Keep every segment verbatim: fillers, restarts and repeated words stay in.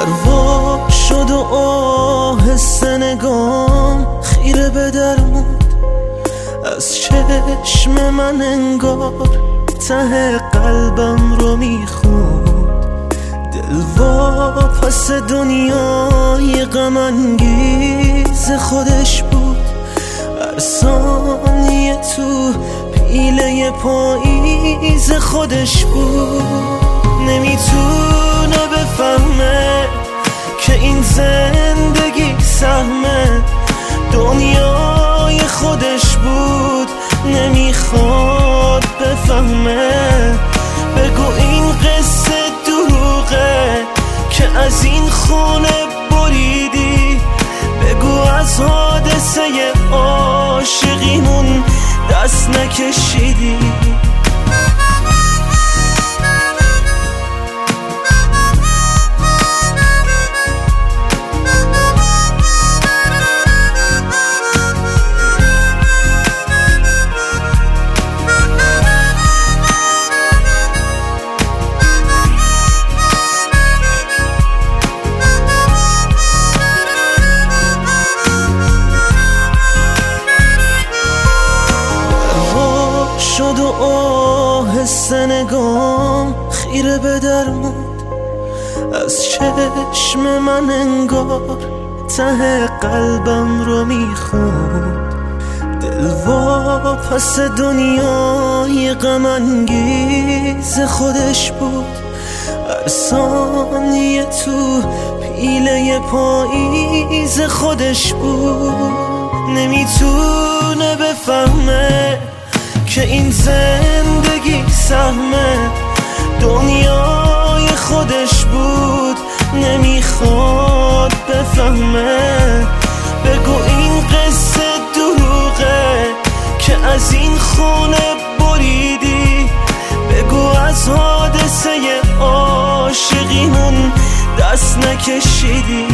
وا شد و آهسته نگام خیره به در موند، از چشم من انگار ته قلبم رو میخوند. دل وا پس دنیای غم انگیز خودش بود، هر ثانیه تو پیله پاییز خودش بود. نمیتونه بفهمه که این زندگی سهمه دنیای خودش بود، نمیخواد بفهمه. بگو این قصه دروغه که از این خونه بریدی، بگو از حادثه عاشقیمون دست نکشیدی. شد و آهسته نگام خیره به در موند، از چشم من انگار ته قلبم رو میخوند. دل وا پس دنیای غم انگیز خودش بود، هر ثانیه تو پیله پاییز خودش بود. نمیتونه بفهمه که این زندگی سهمه دنیای خودش بود، نمیخواد بفهمه. بگو این قصه دروغه که از این خونه بریدی، بگو از حادثه عاشقیمون دست نکشیدی.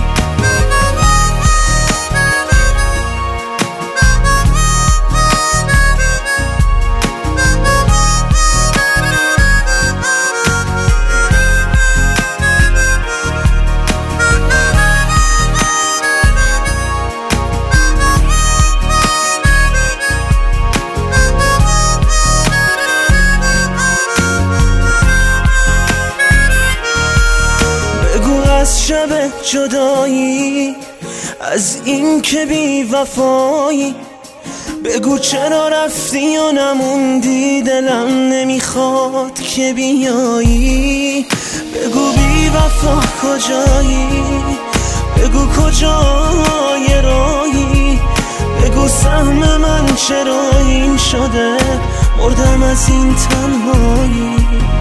از شب جدایی، از این که بی وفایی، بگو چرا رفتی و نموندی، دلم نمیخواد که بیایی. بگو بی وفا کجایی، بگو کجای راهی، بگو سهم من چرا این شده، مردم از این تنهایی.